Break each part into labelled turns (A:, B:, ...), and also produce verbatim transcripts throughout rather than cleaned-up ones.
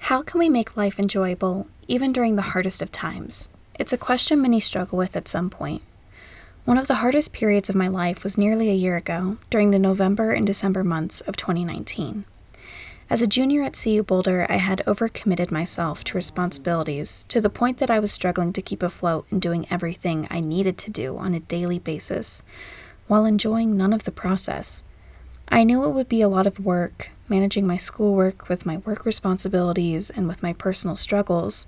A: How can we make life enjoyable, even during the hardest of times? It's a question many struggle with at some point. One of the hardest periods of my life was nearly a year ago, during the November and December months of twenty nineteen. As a junior at C U Boulder, I had overcommitted myself to responsibilities to the point that I was struggling to keep afloat and doing everything I needed to do on a daily basis, while enjoying none of the process. I knew it would be a lot of work, managing my schoolwork with my work responsibilities and with my personal struggles.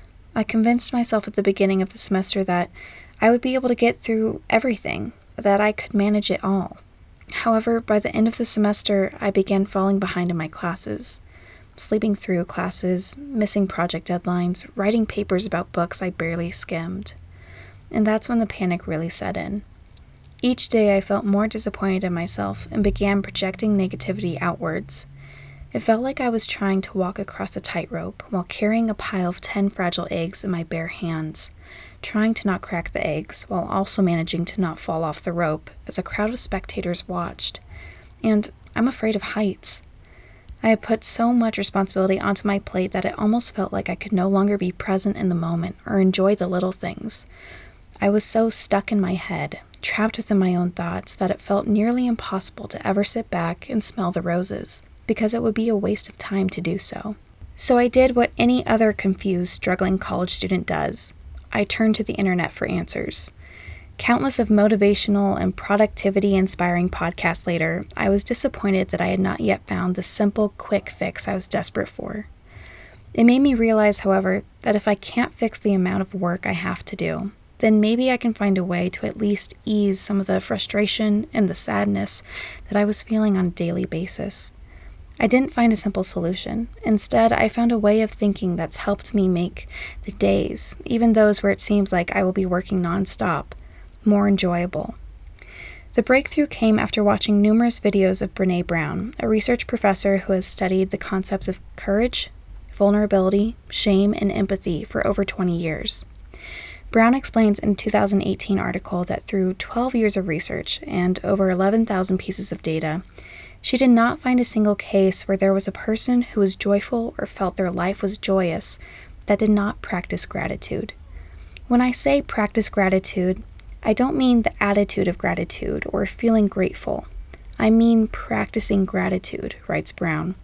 A: I convinced myself at the beginning of the semester that I would be able to get through everything, that I could manage it all. However, by the end of the semester, I began falling behind in my classes, sleeping through classes, missing project deadlines, writing papers about books I barely skimmed. And that's when the panic really set in. Each day I felt more disappointed in myself and began projecting negativity outwards. It felt like I was trying to walk across a tightrope while carrying a pile of ten fragile eggs in my bare hands, trying to not crack the eggs while also managing to not fall off the rope as a crowd of spectators watched. And I'm afraid of heights. I had put so much responsibility onto my plate that it almost felt like I could no longer be present in the moment or enjoy the little things. I was so stuck in my head, trapped within my own thoughts, that it felt nearly impossible to ever sit back and smell the roses, because it would be a waste of time to do so. So I did what any other confused, struggling college student does. I turned to the internet for answers. Countless of motivational and productivity-inspiring podcasts later, I was disappointed that I had not yet found the simple, quick fix I was desperate for. It made me realize, however, that if I can't fix the amount of work I have to do, then maybe I can find a way to at least ease some of the frustration and the sadness that I was feeling on a daily basis. I didn't find a simple solution. Instead, I found a way of thinking that's helped me make the days, even those where it seems like I will be working nonstop, more enjoyable. The breakthrough came after watching numerous videos of Brené Brown, a research professor who has studied the concepts of courage, vulnerability, shame, and empathy for over twenty years. Brown explains in a two thousand eighteen article that through twelve years of research and over eleven thousand pieces of data, she did not find a single case where there was a person who was joyful or felt their life was joyous that did not practice gratitude. When I say practice gratitude, I don't mean the attitude of gratitude or feeling grateful. I mean practicing gratitude, writes Brown.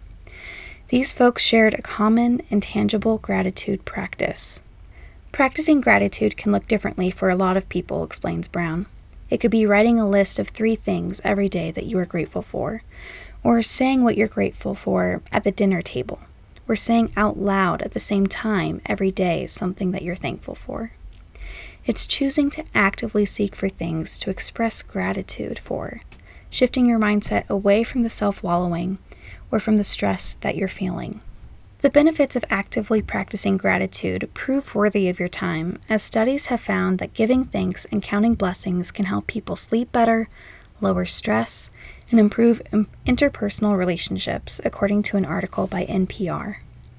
A: These folks shared a common and tangible gratitude practice. Practicing gratitude can look differently for a lot of people, explains Brown. It could be writing a list of three things every day that you are grateful for, or saying what you're grateful for at the dinner table, or saying out loud at the same time every day something that you're thankful for. It's choosing to actively seek for things to express gratitude for, shifting your mindset away from the self-wallowing or from the stress that you're feeling. The benefits of actively practicing gratitude prove worthy of your time, as studies have found that giving thanks and counting blessings can help people sleep better, lower stress, and improve interpersonal relationships, according to an article by N P R.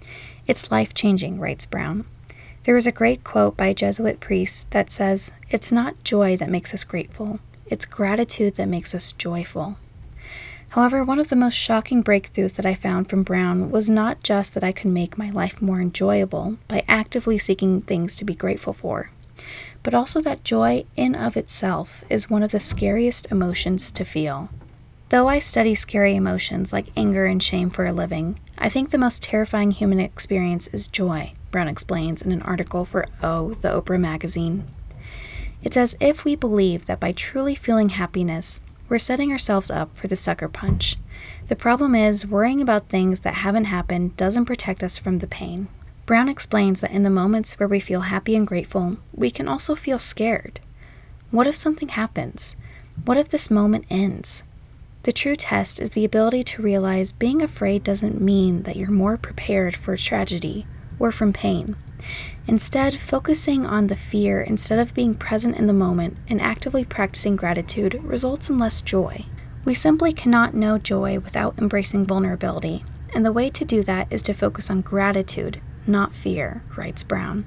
A: It's life-changing, writes Brown. There is a great quote by a Jesuit priest that says, "It's not joy that makes us grateful, it's gratitude that makes us joyful." However, one of the most shocking breakthroughs that I found from Brown was not just that I could make my life more enjoyable by actively seeking things to be grateful for, but also that joy in of itself is one of the scariest emotions to feel. Though I study scary emotions like anger and shame for a living, I think the most terrifying human experience is joy, Brown explains in an article for O, the Oprah magazine. It's as if we believe that by truly feeling happiness, we're setting ourselves up for the sucker punch. The problem is, worrying about things that haven't happened doesn't protect us from the pain. Brown explains that in the moments where we feel happy and grateful, we can also feel scared. What if something happens? What if this moment ends? The true test is the ability to realize being afraid doesn't mean that you're more prepared for tragedy or from pain. Instead, focusing on the fear instead of being present in the moment and actively practicing gratitude results in less joy. We simply cannot know joy without embracing vulnerability, and the way to do that is to focus on gratitude, not fear, writes Brown.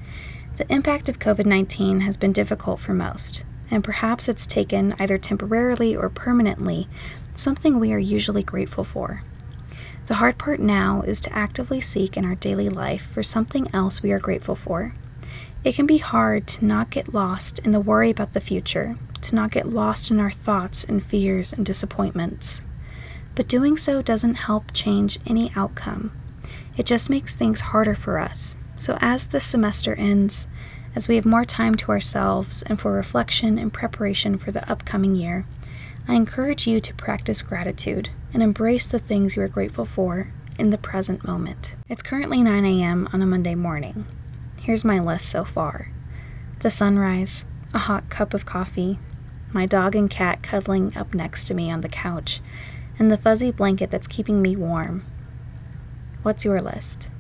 A: The impact of covid nineteen has been difficult for most, and perhaps it's taken, either temporarily or permanently, something we are usually grateful for. The hard part now is to actively seek in our daily life for something else we are grateful for. It can be hard to not get lost in the worry about the future, to not get lost in our thoughts and fears and disappointments. But doing so doesn't help change any outcome. It just makes things harder for us. So as the semester ends, as we have more time to ourselves and for reflection and preparation for the upcoming year, I encourage you to practice gratitude and embrace the things you are grateful for in the present moment. It's currently nine a.m. on a Monday morning. Here's my list so far. The sunrise, a hot cup of coffee, my dog and cat cuddling up next to me on the couch, and the fuzzy blanket that's keeping me warm. What's your list?